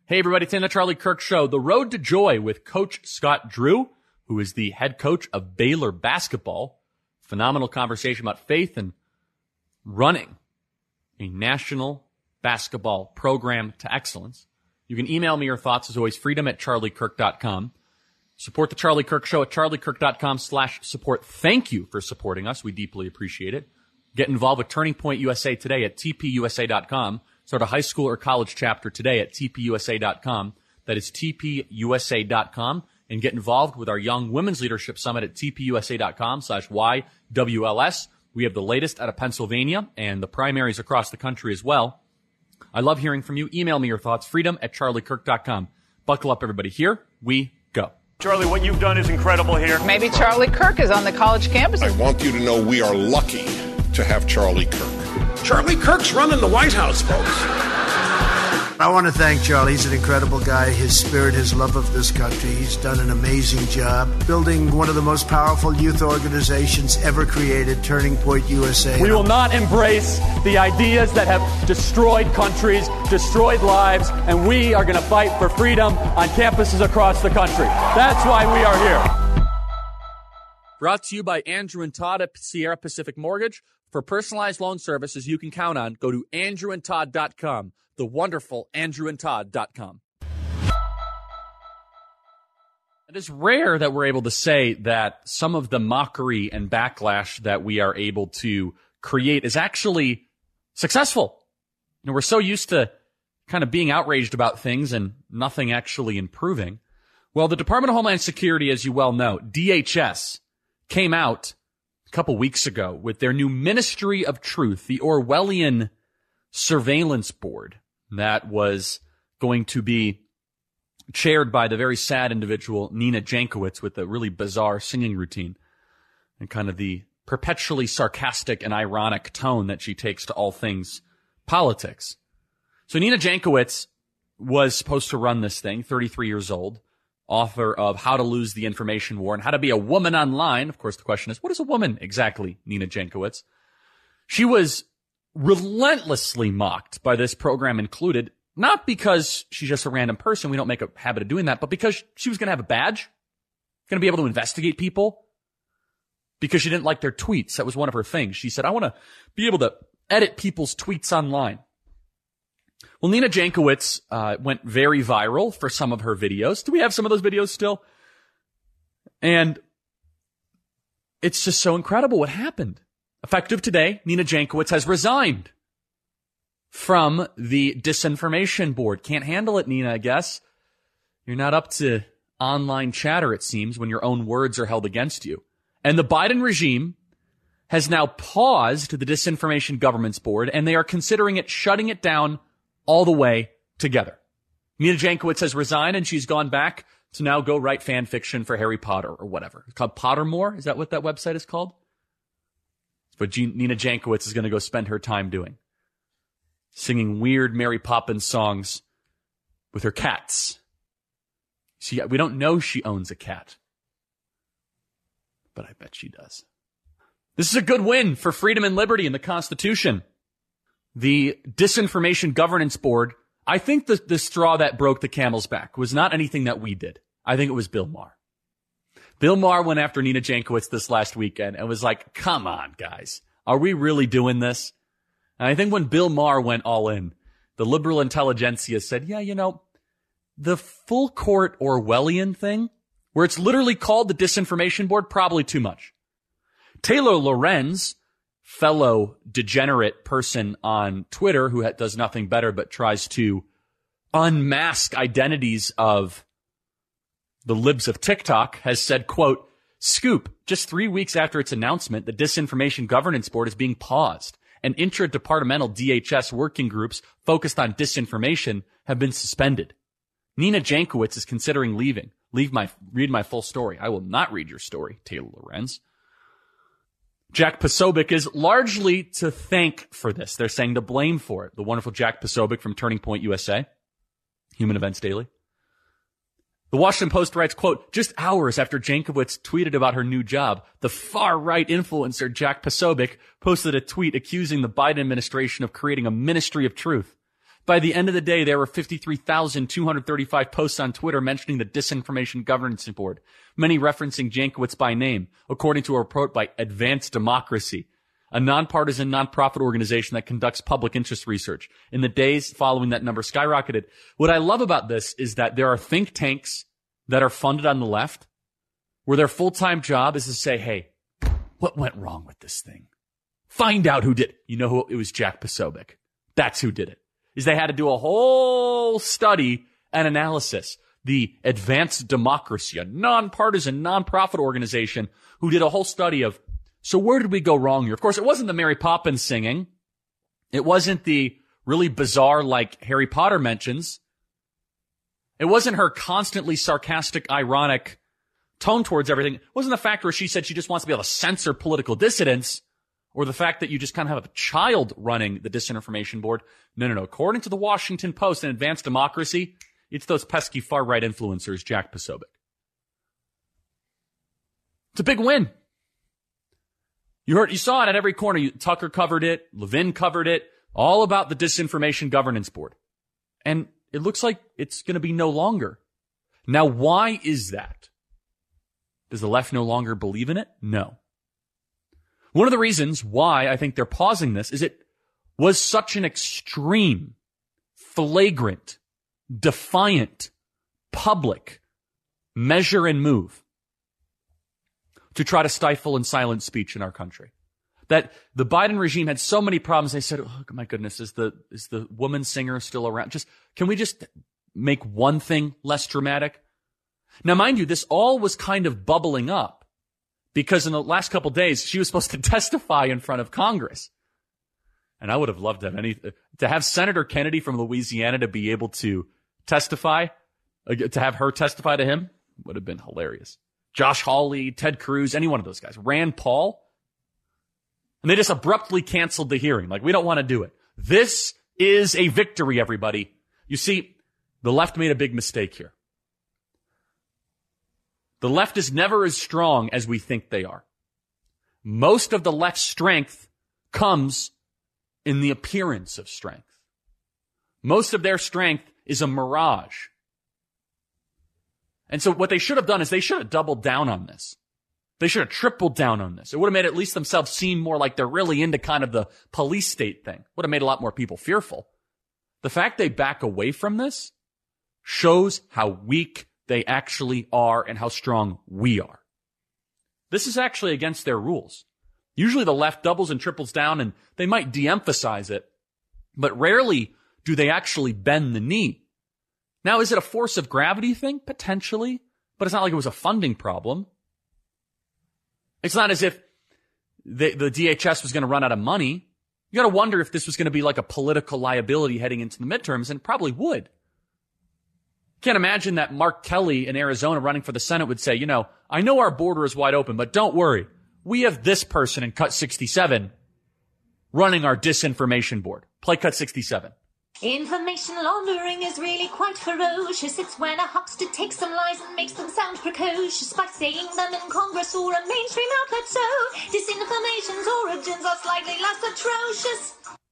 Hey, everybody, it's the Charlie Kirk Show. The Road to Joy with Coach Scott Drew, who is the head coach of Baylor basketball. Phenomenal conversation about faith and running a national basketball program to excellence. You can email me your thoughts, as always, freedom@charliekirk.com. Support the Charlie Kirk Show at charliekirk.com/support. Thank you for supporting us. We deeply appreciate it. Get involved with Turning Point USA today at tpusa.com. Start a high school or college chapter today at tpusa.com. That is tpusa.com. And get involved with our Young Women's Leadership Summit at tpusa.com/YWLS. We have the latest out of Pennsylvania and the primaries across the country as well. I love hearing from you. Email me your thoughts, freedom@charliekirk.com. Buckle up, everybody. Here we go. Charlie, what you've done is incredible here. Maybe Charlie Kirk is on the college campus. I want you to know we are lucky to have Charlie Kirk. Charlie Kirk's running the White House, folks. I want to thank Charlie. He's an incredible guy. His spirit, his love of this country. He's done an amazing job building one of the most powerful youth organizations ever created, Turning Point USA. We will not embrace the ideas that have destroyed countries, destroyed lives, and we are going to fight for freedom on campuses across the country. That's why we are here. Brought to you by Andrew and Todd at Sierra Pacific Mortgage. For personalized loan services you can count on, go to andrewandtodd.com. The wonderful andrewandtodd.com. It is rare that we're able to say that some of the mockery and backlash that we are able to create is actually successful. You know, we're so used to kind of being outraged about things and nothing actually improving. Well, the Department of Homeland Security, as you well know, DHS, came out a couple weeks ago with their new Ministry of Truth, the Orwellian surveillance board that was going to be chaired by the very sad individual Nina Jankowicz with a really bizarre singing routine and kind of the perpetually sarcastic and ironic tone that she takes to all things politics. So Nina Jankowicz was supposed to run this thing, 33 years old, author of How to Lose the Information War and How to Be a Woman Online. Of course, the question is, what is a woman exactly, Nina Jankowicz? She was relentlessly mocked by this program included, not because she's just a random person. We don't make a habit of doing that, but because she was going to have a badge, going to be able to investigate people because she didn't like their tweets. That was one of her things. She said, I want to be able to edit people's tweets online. Well, Nina Jankowicz went very viral for some of her videos. Do we have some of those videos still? And it's just so incredible what happened. Effective today, Nina Jankowicz has resigned from the disinformation board. Can't handle it, Nina, I guess. You're not up to online chatter, it seems, when your own words are held against you. And the Biden regime has now paused the Disinformation Governance Board, and they are considering shutting it down all the way together. Nina Jankowicz has resigned, and she's gone back to now go write fan fiction for Harry Potter or whatever. It's called Pottermore? Is that what that website is called? But Nina Jankowicz is going to go spend her time doing. Singing weird Mary Poppins songs with her cats. We don't know she owns a cat. But I bet she does. This is a good win for freedom and liberty and the Constitution. The Disinformation Governance Board, I think the straw that broke the camel's back was not anything that we did. I think it was Bill Maher. Bill Maher went after Nina Jankowicz this last weekend and was like, come on, guys. Are we really doing this? And I think when Bill Maher went all in, the liberal intelligentsia said, yeah, you know, the full court Orwellian thing, where it's literally called the Disinformation Board, probably too much. Taylor Lorenz, fellow degenerate person on Twitter who does nothing better but tries to unmask identities of the libs of TikTok, has said, quote, Scoop, just 3 weeks after its announcement, the Disinformation Governance Board is being paused, and intra-departmental DHS working groups focused on disinformation have been suspended. Nina Jankowicz is considering leaving. Read my full story. I will not read your story, Taylor Lorenz. Jack Posobiec is largely to thank for this. They're saying to blame for it. The wonderful Jack Posobiec from Turning Point USA, Human Events Daily. The Washington Post writes, quote, just hours after Jankowicz tweeted about her new job, the far-right influencer Jack Posobiec posted a tweet accusing the Biden administration of creating a ministry of truth. By the end of the day, there were 53,235 posts on Twitter mentioning the Disinformation Governance Board, many referencing Jankowicz by name, according to a report by Advanced Democracy, a nonpartisan nonprofit organization that conducts public interest research. In the days following, that number skyrocketed. What I love about this is that there are think tanks that are funded on the left where their full-time job is to say, hey, what went wrong with this thing? Find out who did it. You know who? It was Jack Posobiec. That's who did it. Is they had to do a whole study and analysis. The Advanced Democracy, a nonpartisan, nonprofit organization who did a whole study of, so where did we go wrong here? Of course, it wasn't the Mary Poppins singing. It wasn't the really bizarre, like Harry Potter mentions. It wasn't her constantly sarcastic, ironic tone towards everything. It wasn't the fact where she said she just wants to be able to censor political dissidents, or the fact that you just kind of have a child running the Disinformation Board. No. According to the Washington Post and Advanced Democracy, it's those pesky far-right influencers, Jack Posobiec. It's a big win. You saw it at every corner. Tucker covered it. Levin covered it. All about the Disinformation Governance Board. And it looks like it's going to be no longer. Now, why is that? Does the left no longer believe in it? No. One of the reasons why I think they're pausing this is it was such an extreme, flagrant, defiant, public measure and move to try to stifle and silence speech in our country. That the Biden regime had so many problems. They said, oh my goodness, is the woman singer still around? Can we just make one thing less dramatic? Now, mind you, this all was kind of bubbling up because in the last couple of days, she was supposed to testify in front of Congress. And I would have loved to have Senator Kennedy from Louisiana to be able to testify, to have her testify to him would have been hilarious. Josh Hawley, Ted Cruz, any one of those guys. Rand Paul. And they just abruptly canceled the hearing. Like, we don't want to do it. This is a victory, everybody. You see, the left made a big mistake here. The left is never as strong as we think they are. Most of the left's strength comes in the appearance of strength. Most of their strength is a mirage. And so what they should have done is they should have doubled down on this. They should have tripled down on this. It would have made at least themselves seem more like they're really into kind of the police state thing. Would have made a lot more people fearful. The fact they back away from this shows how weak they actually are and how strong we are. This is actually against their rules. Usually the left doubles and triples down and they might de-emphasize it, but rarely do they actually bend the knee. Now, is it a force of gravity thing? Potentially, but it's not like it was a funding problem. It's not as if the DHS was going to run out of money. You got to wonder if this was going to be like a political liability heading into the midterms, and it probably would. Can't imagine that Mark Kelly in Arizona running for the Senate would say, I know our border is wide open, but don't worry. We have this person in Cut 67 running our Disinformation Board. Play Cut 67. Information laundering is really quite ferocious. It's when a huckster takes some lies and makes them sound precocious by saying them in Congress or a mainstream outlet. So disinformation's origins are slightly less atrocious.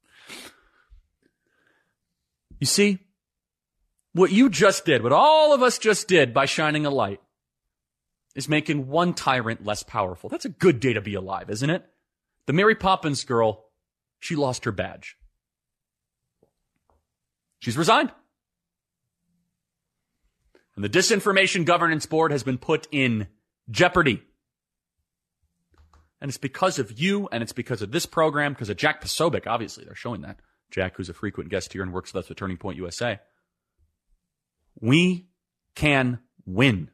You see, what you just did, what all of us just did by shining a light, is making one tyrant less powerful. That's a good day to be alive, isn't it? The Mary Poppins girl, she lost her badge. She's resigned. And the Disinformation Governance Board has been put in jeopardy. And it's because of you, and it's because of this program, because of Jack Posobiec, obviously. They're showing that. Jack, who's a frequent guest here and works with us at Turning Point USA. We can win.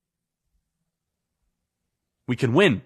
We can win.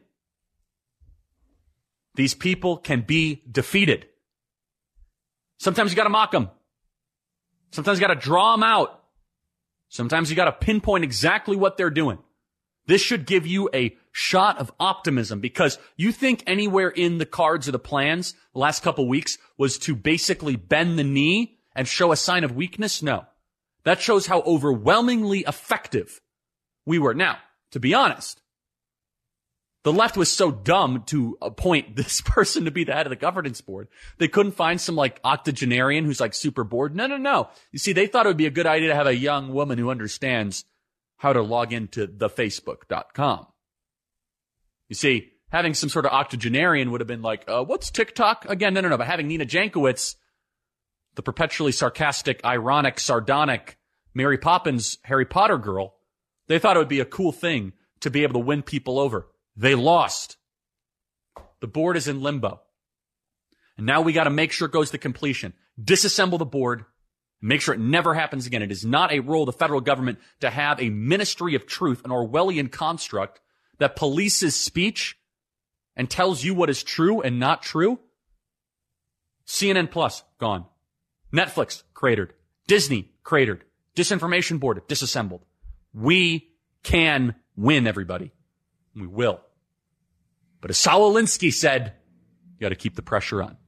These people can be defeated. Sometimes you got to mock them. Sometimes you got to draw them out. Sometimes you got to pinpoint exactly what they're doing. This should give you a shot of optimism because you think anywhere in the cards or the plans the last couple weeks was to basically bend the knee and show a sign of weakness? No. That shows how overwhelmingly effective we were. Now, to be honest, The left was so dumb to appoint this person to be the head of the governance board. They couldn't find some like octogenarian who's like super bored. No. You see, they thought it would be a good idea to have a young woman who understands how to log into thefacebook.com. You see, having some sort of octogenarian would have been like, what's TikTok? Again, no. But having Nina Jankowicz, the perpetually sarcastic, ironic, sardonic Mary Poppins Harry Potter girl, they thought it would be a cool thing to be able to win people over. They lost. The board is in limbo. And now we got to make sure it goes to completion. Disassemble the board. Make sure it never happens again. It is not a role of the federal government to have a ministry of truth, an Orwellian construct that polices speech and tells you what is true and not true. CNN Plus, gone. Netflix, cratered. Disney, cratered. Disinformation board, disassembled. We can win, everybody. We will. But as Saul Alinsky said, you got to keep the pressure on.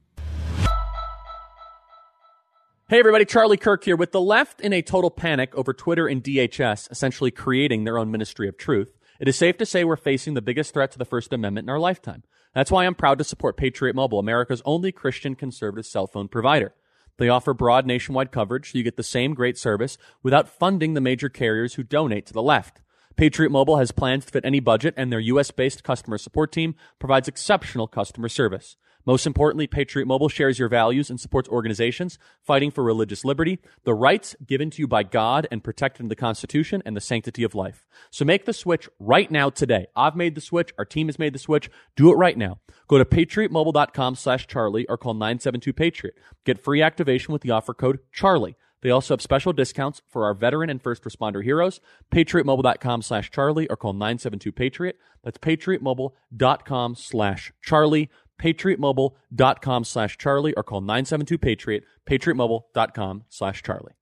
Hey everybody, Charlie Kirk here. With the left in a total panic over Twitter and DHS essentially creating their own ministry of truth, it is safe to say we're facing the biggest threat to the First Amendment in our lifetime. That's why I'm proud to support Patriot Mobile, America's only Christian conservative cell phone provider. They offer broad nationwide coverage so you get the same great service without funding the major carriers who donate to the left. Patriot Mobile has plans to fit any budget, and their U.S.-based customer support team provides exceptional customer service. Most importantly, Patriot Mobile shares your values and supports organizations fighting for religious liberty, the rights given to you by God and protected in the Constitution, and the sanctity of life. So make the switch right now today. I've made the switch. Our team has made the switch. Do it right now. Go to patriotmobile.com/Charlie or call 972-PATRIOT. Get free activation with the offer code CHARLIE. They also have special discounts for our veteran and first responder heroes. PatriotMobile.com/Charlie or call 972-PATRIOT. That's PatriotMobile.com/Charlie. PatriotMobile.com/Charlie or call 972-PATRIOT. PatriotMobile.com/Charlie.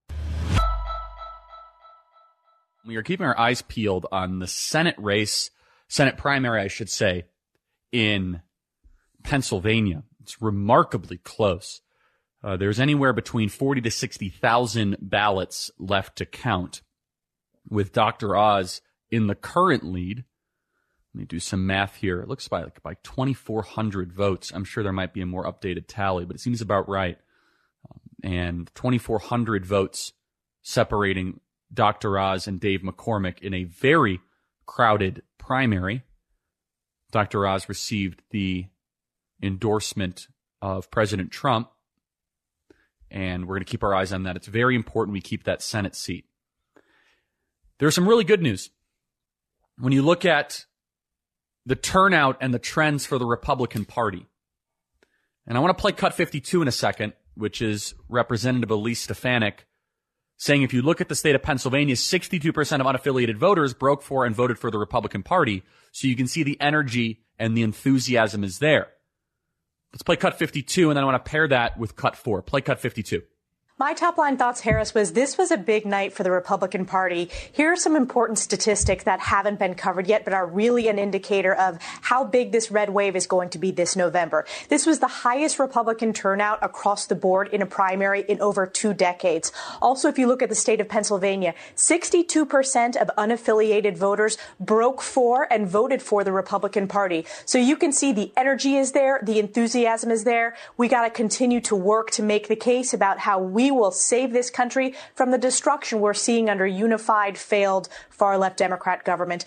We are keeping our eyes peeled on the Senate race, Senate primary, I should say, in Pennsylvania. It's remarkably close. There's anywhere between 40 to 60,000 ballots left to count, with Dr. Oz in the current lead. Let me do some math here. It looks by 2,400 votes. I'm sure there might be a more updated tally, but it seems about right. And 2,400 votes separating Dr. Oz and Dave McCormick in a very crowded primary. Dr. Oz received the endorsement of President Trump, and we're going to keep our eyes on that. It's very important we keep that Senate seat. There's some really good news. When you look at the turnout and the trends for the Republican Party, and I want to play Cut 52 in a second, which is Representative Elise Stefanik, saying if you look at the state of Pennsylvania, 62% of unaffiliated voters broke for and voted for the Republican Party, so you can see the energy and the enthusiasm is there. Let's play Cut 52, and then I want to pair that with Cut 4. Play Cut 52. My top line thoughts, Harris, was this was a big night for the Republican Party. Here are some important statistics that haven't been covered yet, but are really an indicator of how big this red wave is going to be this November. This was the highest Republican turnout across the board in a primary in over 2 decades. Also, if you look at the state of Pennsylvania, 62% of unaffiliated voters broke for and voted for the Republican Party. So you can see the energy is there, the enthusiasm is there. We got to continue to work to make the case about how we will save this country from the destruction we're seeing under unified, failed, far-left Democrat government.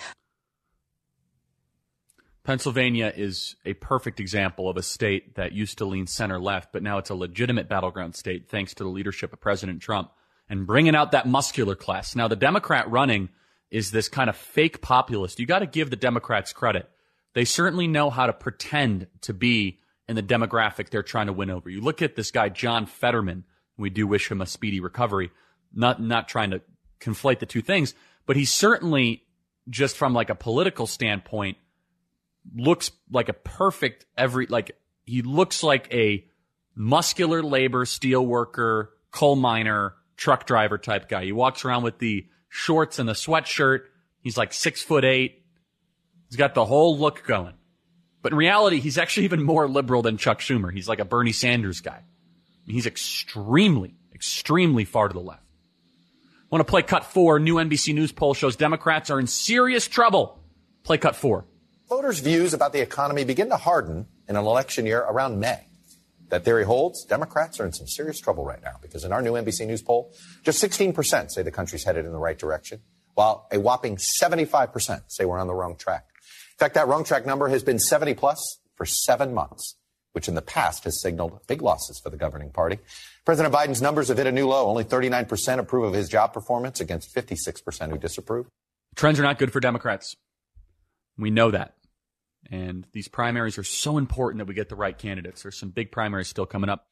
Pennsylvania is a perfect example of a state that used to lean center-left, but now it's a legitimate battleground state thanks to the leadership of President Trump and bringing out that muscular class. Now, the Democrat running is this kind of fake populist. You got to give the Democrats credit. They certainly know how to pretend to be in the demographic they're trying to win over. You look at this guy, John Fetterman. We do wish him a speedy recovery. Not trying to conflate the two things, but he certainly, just from like a political standpoint, looks like a perfect he looks like a muscular labor, steel worker, coal miner, truck driver type guy. He walks around with the shorts and the sweatshirt. He's like 6'8". He's got the whole look going. But in reality, he's actually even more liberal than Chuck Schumer. He's like a Bernie Sanders guy. He's extremely, extremely far to the left. I want to play Cut 4. New NBC News poll shows Democrats are in serious trouble. Play Cut 4. Voters' views about the economy begin to harden in an election year around May. That theory holds. Democrats are in some serious trouble right now because in our new NBC News poll, just 16% say the country's headed in the right direction, while a whopping 75% say we're on the wrong track. In fact, that wrong track number has been 70 plus for 7 months, which in the past has signaled big losses for the governing party. President Biden's numbers have hit a new low. Only 39% approve of his job performance against 56% who disapprove. Trends are not good for Democrats. We know that. And these primaries are so important that we get the right candidates. There's some big primaries still coming up.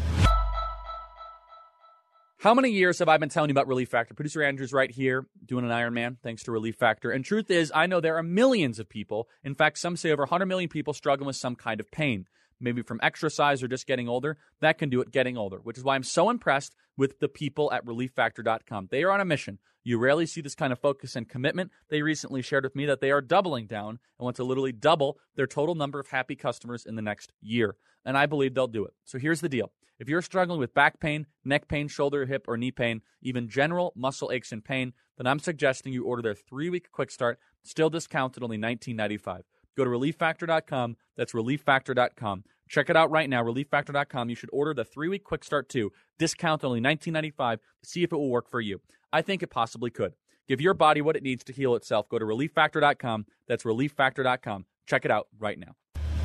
How many years have I been telling you about Relief Factor? Producer Andrew's right here doing an Ironman thanks to Relief Factor. And truth is, I know there are millions of people, in fact, some say over 100 million people struggling with some kind of pain, maybe from exercise or just getting older. That can do it getting older, which is why I'm so impressed with the people at ReliefFactor.com. They are on a mission. You rarely see this kind of focus and commitment. They recently shared with me that they are doubling down and want to literally double their total number of happy customers in the next year. And I believe they'll do it. So here's the deal. If you're struggling with back pain, neck pain, shoulder, hip, or knee pain, even general muscle aches and pain, then I'm suggesting you order their 3-week quick start, still discounted only $19.95. Go to ReliefFactor.com. That's ReliefFactor.com. Check it out right now, ReliefFactor.com. You should order the 3-week quick start too. Discount only $19.95 to see if it will work for you. I think it possibly could. Give your body what it needs to heal itself. Go to ReliefFactor.com. That's ReliefFactor.com. Check it out right now.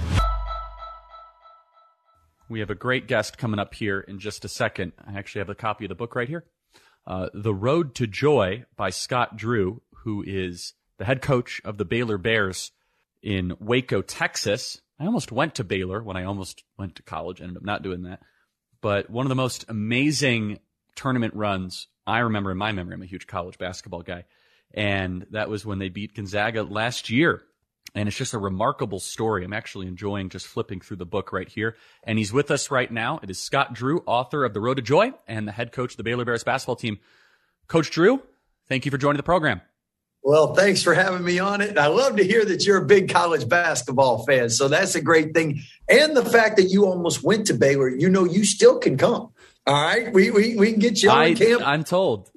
We have a great guest coming up here in just a second. I actually have a copy of the book right here. The Road to Joy by Scott Drew, who is the head coach of the Baylor Bears in Waco, Texas. I almost went to Baylor when I almost went to college. Ended up not doing that. But one of the most amazing tournament runs I remember in my memory. I'm a huge college basketball guy. And that was when they beat Gonzaga last year. And it's just a remarkable story. I'm actually enjoying just flipping through the book right here. And he's with us right now. It is Scott Drew, author of The Road to Joy and the head coach of the Baylor Bears basketball team. Coach Drew, thank you for joining the program. Well, thanks for having me on it. I love to hear that you're a big college basketball fan. So that's a great thing. And the fact that you almost went to Baylor, you still can come. All right. We can get you on camp. I'm told.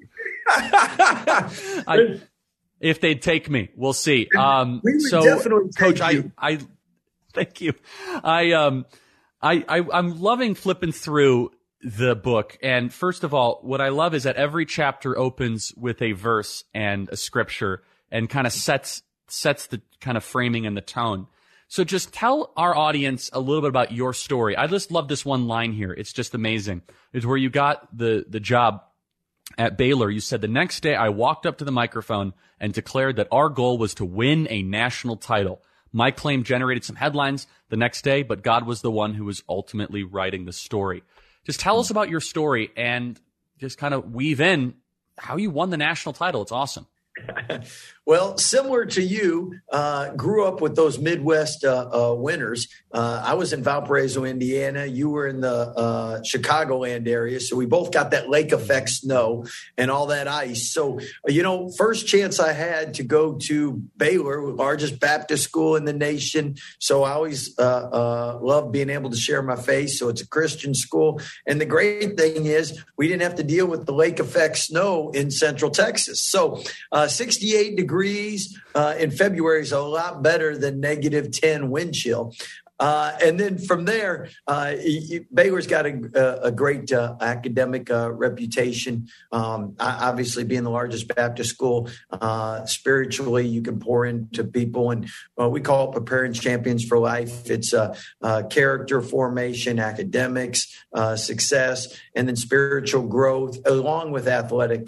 If they'd take me, we'll see. So, definitely Coach, I thank you. I'm loving flipping through the book. And first of all, what I love is that every chapter opens with a verse and a scripture and kind of sets the kind of framing and the tone. So just tell our audience a little bit about your story. I just love this one line here. It's just amazing. It's where you got the job at Baylor. You said, the next day I walked up to the microphone and declared that our goal was to win a national title. My claim generated some headlines the next day, but God was the one who was ultimately writing the story. Just tell us about your story and just kind of weave in how you won the national title. It's awesome. Well, similar to you, grew up with those Midwest winters. I was in Valparaiso, Indiana. You were in the Chicagoland area. So we both got that lake effect snow and all that ice. So, first chance I had to go to Baylor, largest Baptist school in the nation. So I always loved being able to share my faith. So it's a Christian school. And the great thing is we didn't have to deal with the lake effect snow in Central Texas. So 68 degrees in February is a lot better than -10 wind chill. And then from there, Baylor's got a great academic reputation. Obviously, being the largest Baptist school, spiritually, you can pour into people. And we call it preparing champions for life. It's character formation, academics, success, and then spiritual growth, along with athletic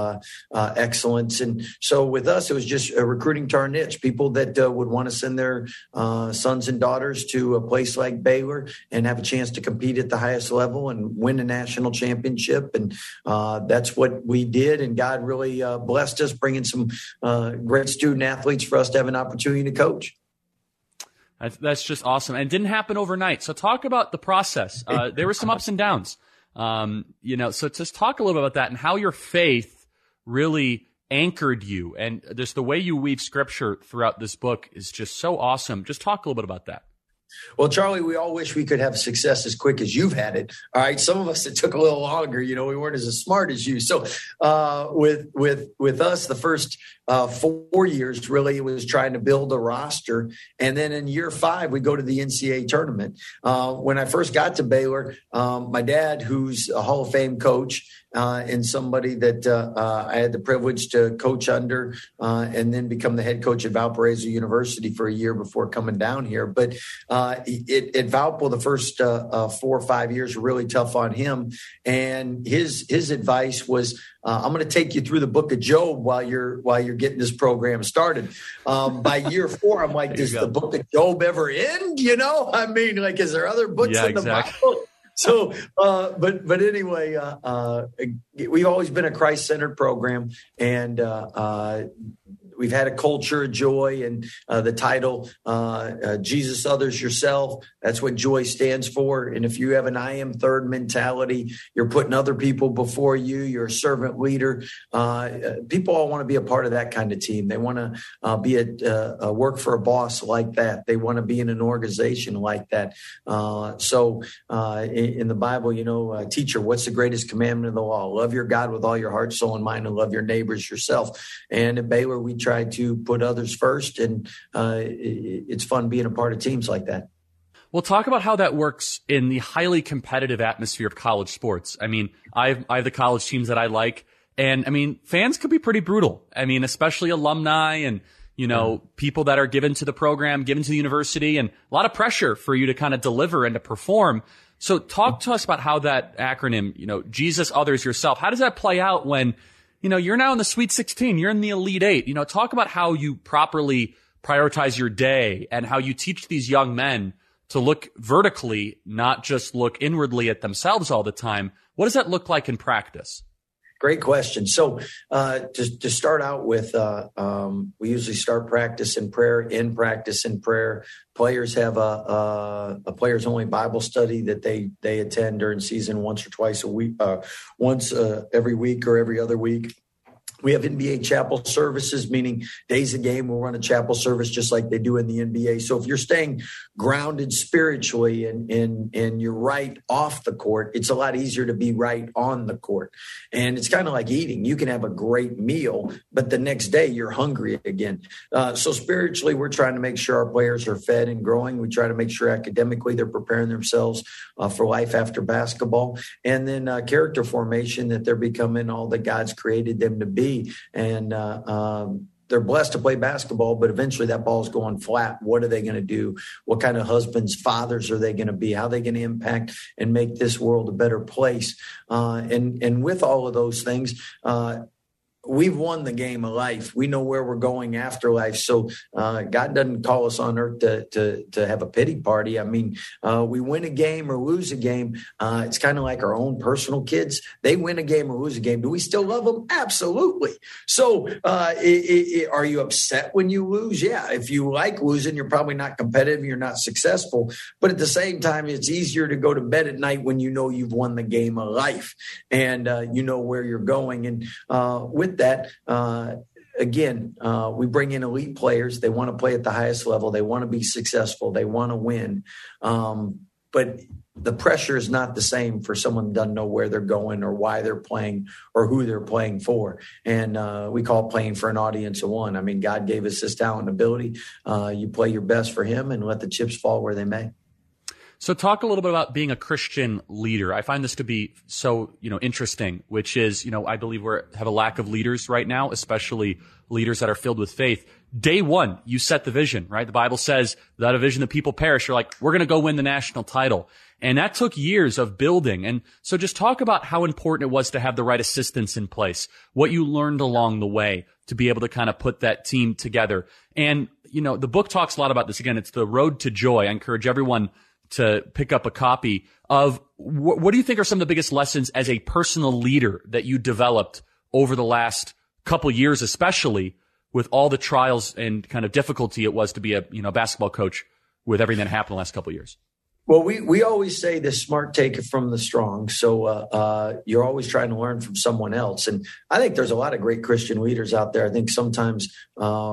excellence. And so with us, it was just recruiting to our niche, people that would want to send their sons and daughters to a place like Baylor and have a chance to compete at the highest level and win a national championship. And that's what we did. And God really blessed us, bringing some great student athletes for us to have an opportunity to coach. That's just awesome. And it didn't happen overnight. So talk about the process. There were some ups and downs, so just talk a little bit about that and how your faith really anchored you. And just the way you weave scripture throughout this book is just so awesome. Just talk a little bit about that. Well, Charlie, we all wish we could have success as quick as you've had it. All right. Some of us, it took a little longer. We weren't as smart as you. So with us, the first 4 years, really, it was trying to build a roster. And then in year 5, we go to the NCAA tournament. When I first got to Baylor, my dad, who's a Hall of Fame coach, and somebody that I had the privilege to coach under and then become the head coach at Valparaiso University for a year before coming down here. But at Valpo, the first 4 or 5 years were really tough on him. And his advice was, I'm going to take you through the book of Job while you're getting this program started. By year 4, I'm like, does the book of Job ever end? I mean, like, is there other books in the Bible? So, but anyway, we've always been a Christ-centered program, and we've had a culture of joy, and the title, Jesus, Others, Yourself, that's what joy stands for. And if you have an I am third mentality, you're putting other people before you, you're a servant leader. People all want to be a part of that kind of team. They want to be a work for a boss like that. They want to be in an organization like that. So in the Bible, teacher, what's the greatest commandment of the law? Love your God with all your heart, soul, and mind, and love your neighbors yourself. And at Baylor, we try to put others first, and it's fun being a part of teams like that. Well, talk about how that works in the highly competitive atmosphere of college sports. I mean, I have the college teams that I like, and I mean, fans could be pretty brutal. I mean, especially alumni and, people that are given to the program, given to the university, and a lot of pressure for you to kind of deliver and to perform. So talk to us about how that acronym, Jesus, Others, Yourself, how does that play out when, you're now in the Sweet 16, you're in the Elite 8, talk about how you properly prioritize your day and how you teach these young men to look vertically, not just look inwardly at themselves all the time. What does that look like in practice? Great question. So to start out with, we usually start practice in prayer, end practice in prayer. Players have a players only Bible study that they attend during season once or twice a week, once every week or every other week. We have NBA chapel services, meaning days a game, we'll run a chapel service just like they do in the NBA. So if you're staying grounded spiritually and you're right off the court, it's a lot easier to be right on the court. And it's kind of like eating. You can have a great meal, but the next day you're hungry again. So spiritually, we're trying to make sure our players are fed and growing. We try to make sure academically they're preparing themselves for life after basketball. And then character formation, that they're becoming all that God's created them to be. And they're blessed to play basketball, but eventually that ball's going flat. What are they going to do? What kind of husbands, fathers are they going to be? How are they going to impact and make this world a better place? And with all of those things, we've won the game of life. We know where we're going after life. So God doesn't call us on earth to have a pity party. I mean, we win a game or lose a game. It's kind of like our own personal kids. They win a game or lose a game. Do we still love them? Absolutely. So are you upset when you lose? Yeah. If you like losing, you're probably not competitive. You're not successful. But at the same time, it's easier to go to bed at night when you know you've won the game of life and you know where you're going. And with that, again, we bring in elite players. They want to play at the highest level. They want to be successful. They want to win. But the pressure is not the same for someone who doesn't know where they're going or why they're playing or who they're playing for. And we call it playing for an audience of one. I mean, God gave us this talent and ability. You play your best for him and let the chips fall where they may. So talk a little bit about being a Christian leader. I find this to be so, interesting, which is, I believe we have a lack of leaders right now, especially leaders that are filled with faith. Day one, you set the vision, right? The Bible says without a vision, the people perish. You're like, we're going to go win the national title. And that took years of building. And so just talk about how important it was to have the right assistants in place, what you learned along the way to be able to kind of put that team together. And, the book talks a lot about this. Again, it's The Road to Joy. I encourage everyone to pick up a copy of what do you think are some of the biggest lessons as a personal leader that you developed over the last couple years, especially with all the trials and kind of difficulty it was to be a basketball coach with everything that happened the last couple of years? Well, we always say the smart take it from the strong. So you're always trying to learn from someone else. And I think there's a lot of great Christian leaders out there. I think sometimes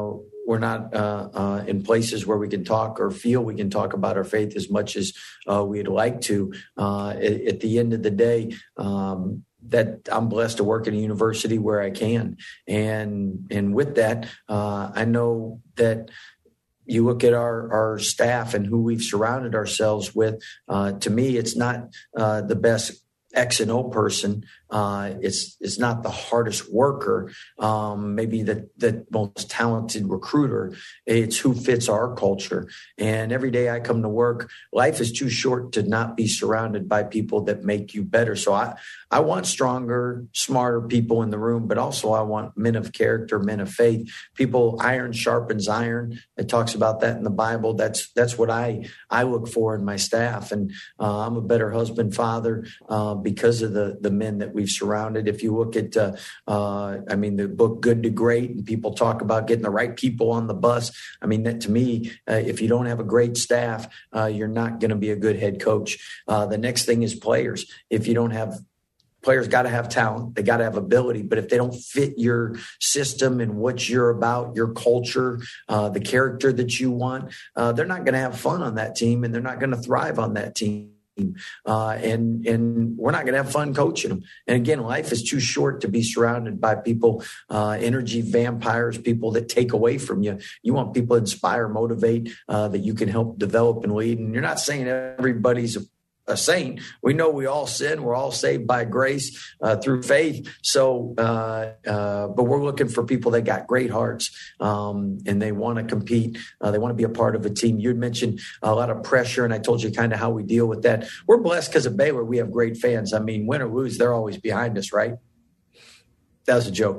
we're not in places where we can talk or feel we can talk about our faith as much as we'd like to. At the end of the day, that I'm blessed to work at a university where I can. And with that, I know that you look at our staff and who we've surrounded ourselves with. To me, it's not the best X and O person. It's not the hardest worker, maybe the most talented recruiter. It's who fits our culture. And every day I come to work, life is too short to not be surrounded by people that make you better. So I want stronger, smarter people in the room, but also I want men of character, men of faith, people. Iron sharpens iron. It talks about that in the Bible. That's what I look for in my staff. And I'm a better husband, father, because of the men that we've surrounded. If you look at, the book Good to Great, and people talk about getting the right people on the bus. I mean, that to me, if you don't have a great staff, you're not going to be a good head coach. The next thing is players. If you don't have players, got to have talent. They got to have ability. But if they don't fit your system and what you're about, your culture, the character that you want, they're not going to have fun on that team, and they're not going to thrive on that team. And we're not going to have fun coaching them. And again, life is too short to be surrounded by people, energy vampires, people that take away from you. You want people to inspire, motivate, that you can help develop and lead. And you're not saying everybody's a saint. We know we all sin. We're all saved by grace through faith. So, but we're looking for people that got great hearts, and they want to compete. They want to be a part of a team. You'd mentioned a lot of pressure, and I told you kind of how we deal with that. We're blessed because of Baylor. We have great fans. I mean, win or lose, they're always behind us, right? That was a joke.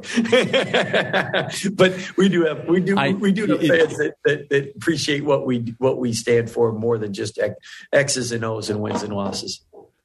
But we do have fans that appreciate what we stand for more than just X's and O's and wins and losses.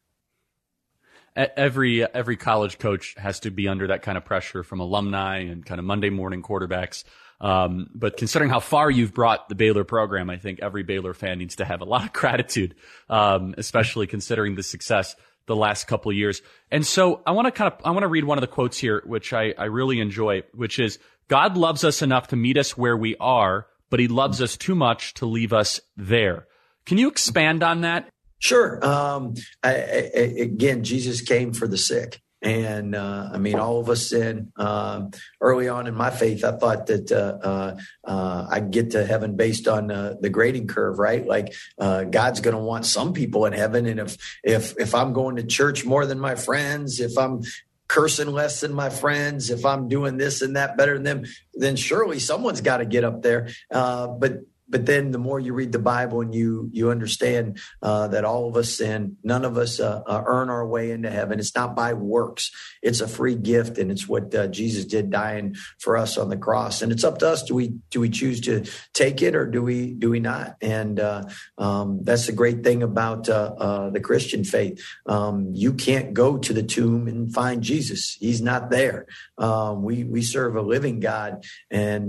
Every college coach has to be under that kind of pressure from alumni and kind of Monday morning quarterbacks. But considering how far you've brought the Baylor program, I think every Baylor fan needs to have a lot of gratitude, especially considering the success the last couple of years. And so I want to read one of the quotes here, which I really enjoy, which is, God loves us enough to meet us where we are, but he loves us too much to leave us there. Can you expand on that? Sure. Again, Jesus came for the sick. And all of us sin. Early on in my faith, I thought that I'd get to heaven based on the grading curve, right? Like God's going to want some people in heaven, and if I'm going to church more than my friends, if I'm cursing less than my friends, if I'm doing this and that better than them, then surely someone's got to get up there. But then the more you read the Bible and you understand that all of us sin, none of us earn our way into heaven. It's not by works. It's a free gift, and it's what Jesus did, dying for us on the cross. And it's up to us. Do we choose to take it, or do we not? And that's the great thing about the Christian faith. You can't go to the tomb and find Jesus. He's not there. We serve a living God, and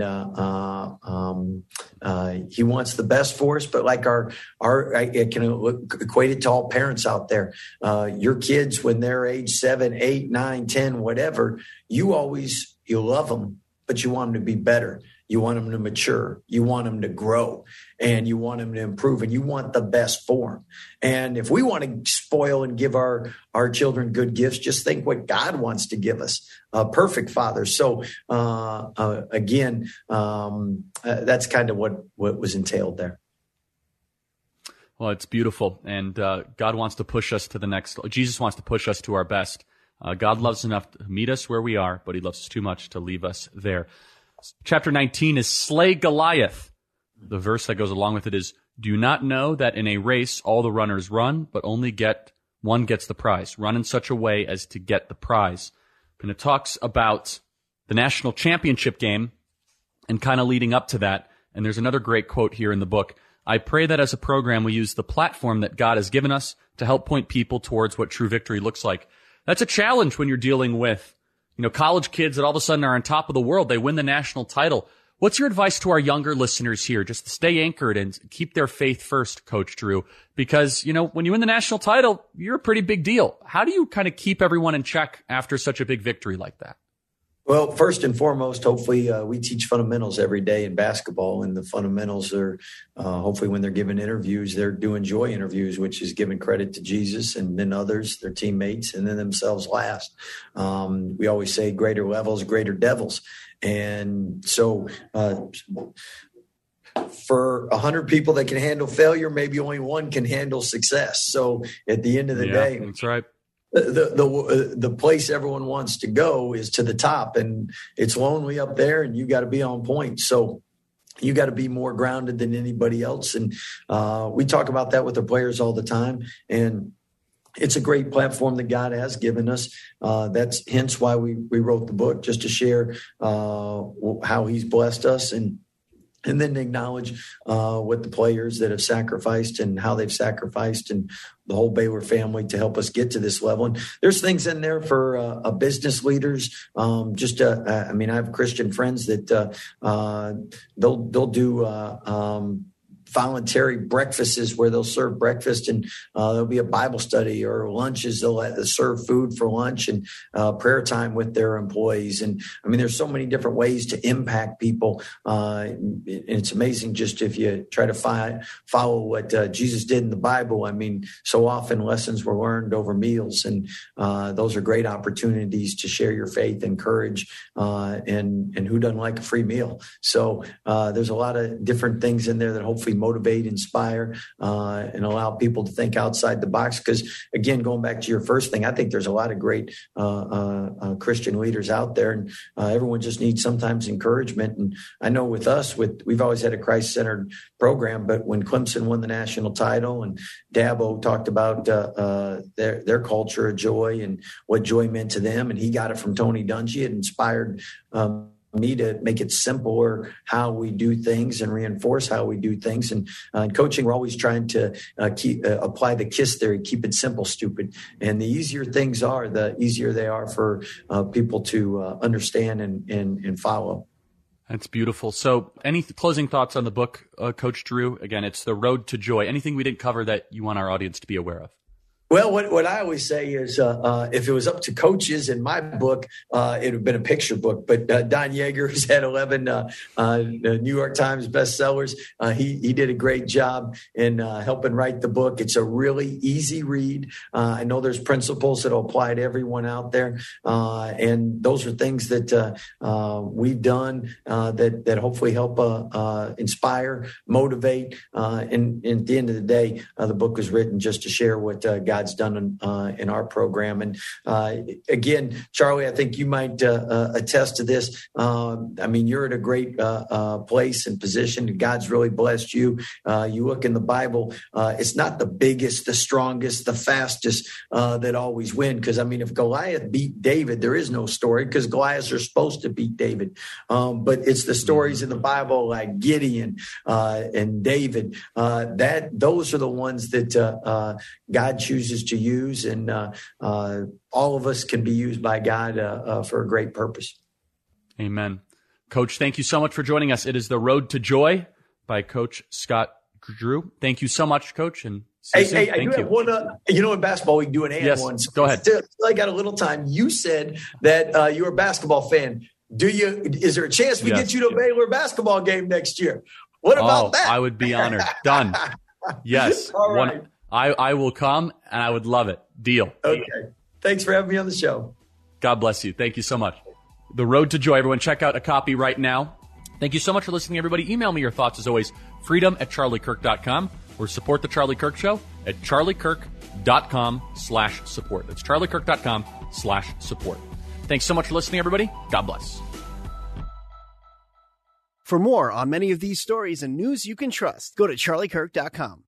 he wants the best for us, but like I can equate it to all parents out there. Your kids, when they're age 7, 8, 9, 10, whatever, you love them, but you want them to be better. You want them to mature. You want them to grow, and you want them to improve, and you want the best for them. And if we want to spoil and give our children good gifts, just think what God wants to give us, a perfect father. So again, that's kind of what was entailed there. Well, it's beautiful. And God wants to push us to the next. Jesus wants to push us to our best. God loves enough to meet us where we are, but he loves us too much to leave us there. Chapter 19 is Slay Goliath. The verse that goes along with it is, do you not know that in a race all the runners run, but only one gets the prize? Run in such a way as to get the prize. And it talks about the national championship game and kind of leading up to that. And there's another great quote here in the book. I pray that as a program we use the platform that God has given us to help point people towards what true victory looks like. That's a challenge when you're dealing with college kids that all of a sudden are on top of the world. They win the national title. What's your advice to our younger listeners here? Just to stay anchored and keep their faith first, Coach Drew, because, when you win the national title, you're a pretty big deal. How do you kind of keep everyone in check after such a big victory like that? Well, first and foremost, hopefully we teach fundamentals every day in basketball, and the fundamentals are hopefully when they're giving interviews, they're doing joy interviews, which is giving credit to Jesus and then others, their teammates, and then themselves last. We always say greater levels, greater devils. And so for 100 people that can handle failure, maybe only one can handle success. So at the end of the day, that's right. The place everyone wants to go is to the top, and it's lonely up there, and you got to be on point. So you got to be more grounded than anybody else. And we talk about that with the players all the time. And it's a great platform that God has given us. That's hence why we wrote the book, just to share how he's blessed us and then acknowledge what the players that have sacrificed and how they've sacrificed and the whole Baylor family to help us get to this level. And there's things in there for business leaders. I have Christian friends that they'll do voluntary breakfasts where they'll serve breakfast and there'll be a Bible study, or lunches. They'll serve food for lunch and prayer time with their employees. And I mean, there's so many different ways to impact people. And it's amazing just if you try to follow what Jesus did in the Bible. I mean, so often lessons were learned over meals, and those are great opportunities to share your faith and courage. And who doesn't like a free meal? So there's a lot of different things in there that hopefully motivate, inspire, and allow people to think outside the box. Because again, going back to your first thing, I think there's a lot of great Christian leaders out there, and everyone just needs sometimes encouragement. And I know with us, we've always had a Christ-centered program, but when Clemson won the national title and Dabo talked about their culture of joy and what joy meant to them, and he got it from Tony Dungy, it inspired me to make it simpler how we do things and reinforce how we do things. And in coaching, we're always trying to apply the KISS theory, keep it simple, stupid. And the easier things are, the easier they are for people to understand and follow. That's beautiful. So any closing thoughts on the book, Coach Drew? Again, it's The Road to Joy. Anything we didn't cover that you want our audience to be aware of? Well, what I always say is if it was up to coaches in my book, it would have been a picture book. But Don Yeager, who's had 11 New York Times bestsellers, he did a great job in helping write the book. It's a really easy read. I know there's principles that will apply to everyone out there. And those are things that we've done that hopefully help inspire, motivate. And at the end of the day, the book was written just to share what God's done in our program. And again, Charlie, I think you might attest to this. I mean, you're at a great place and position. God's really blessed you. You look in the Bible, it's not the biggest, the strongest, the fastest that always win. Because, I mean, if Goliath beat David, there is no story because Goliaths are supposed to beat David. But it's the stories in the Bible like Gideon and David. Those are the ones that God chooses to use, and all of us can be used by God for a great purpose. Amen. Coach, thank you so much for joining us. It is The Road to Joy by Coach Scott Drew. Thank you so much, Coach. And hey, I do have one. In basketball, we can do an and one. So go ahead. I got a little time. You said that you're a basketball fan. Is there a chance we get you to a Baylor basketball game next year? What about that? I would be honored. Done. Yes. All right. I will come, and I would love it. Deal. Okay. Thanks for having me on the show. God bless you. Thank you so much. The Road to Joy. Everyone, check out a copy right now. Thank you so much for listening, everybody. Email me your thoughts, as always, freedom@charliekirk.com, or support The Charlie Kirk Show at charliekirk.com/support. That's charliekirk.com/support. Thanks so much for listening, everybody. God bless. For more on many of these stories and news you can trust, go to charliekirk.com.